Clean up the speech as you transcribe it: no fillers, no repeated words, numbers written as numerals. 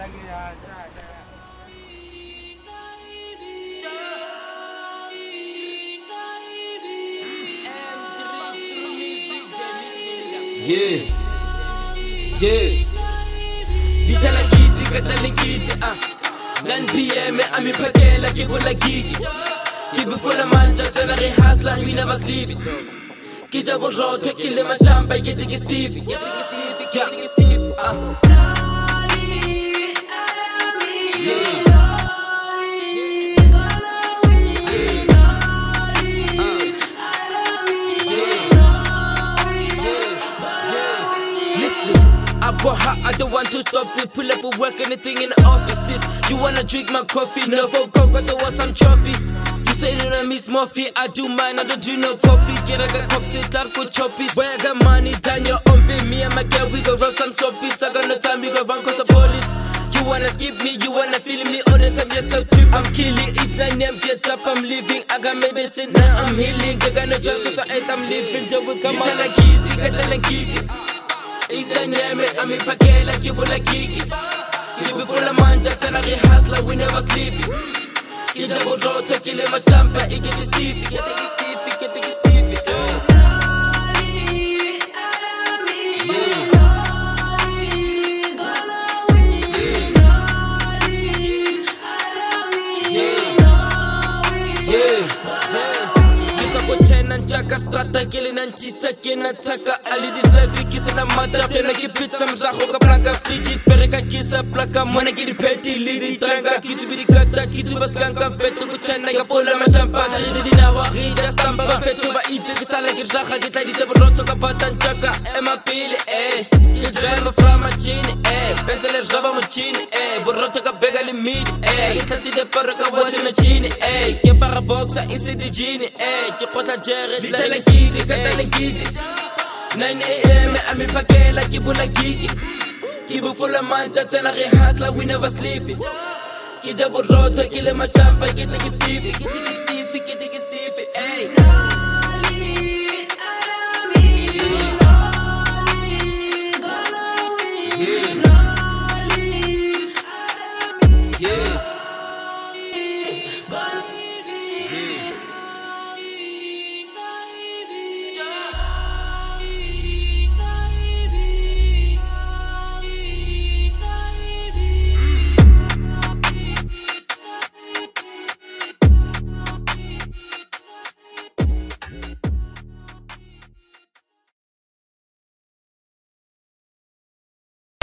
Yeah, yeah. Litala kids, katala kids, 9 PM, ami pakela, kibula gigi. Keep it full of manja, tell a hustler, we never sleep. Kita bojo, take my champagne, getting it stiff, getting it stiff, yeah. I go hot, I don't want to stop to pull up and work anything in the offices. You wanna drink my coffee, no for coke, cause I want some trophy. You say you don't miss Murphy, I do mine, I don't do no coffee. Get a cops, it dark with choppies. Where I got money, down your own pay. Me and my girl, we go rub some choppies. I got no time, we go run cause the police. You wanna skip me, you wanna feel me all the time, yet so trip. I'm killing, it's 9 AM, get up, I'm living. I got medicine, now I'm healing. They got no choice cause I ain't, I'm living. They will come out like easy, get like easy. It's dynamic, I'm in pakela, kibula gigi. Keep it full of manja, tell a hustler, we never sleepy. Kita bojo, take my champagne, it get it stiffy, get it stiffy, get it stiffy, Chaka strata kile nanchisa kena taka ali this life kisa na mata tena kipita mzaho ka blanca frigi pereka kisa plaka mwana kidi peti lidi tranga kitu bidikata kitu baskanka fetu kuchana ya pola mashampa jidi nawa rija stamba ba fetu ba ite kisala kirjaha kita di sebroto ka patan chaka ema pile kijema from machine pensele raba machine borroto ka bega limit itati de pereka wasi machine ke para boxa isi di jini ke kota Little kitty, katala kitty. 9 AM, I'm in pakela, kibula gigi. Keep it full of manja, tell a hustler, we never sleep. Kita borrota, kill my champagne, get it stiffy, get it stiffy, get it stiffy, ayy. Yeah.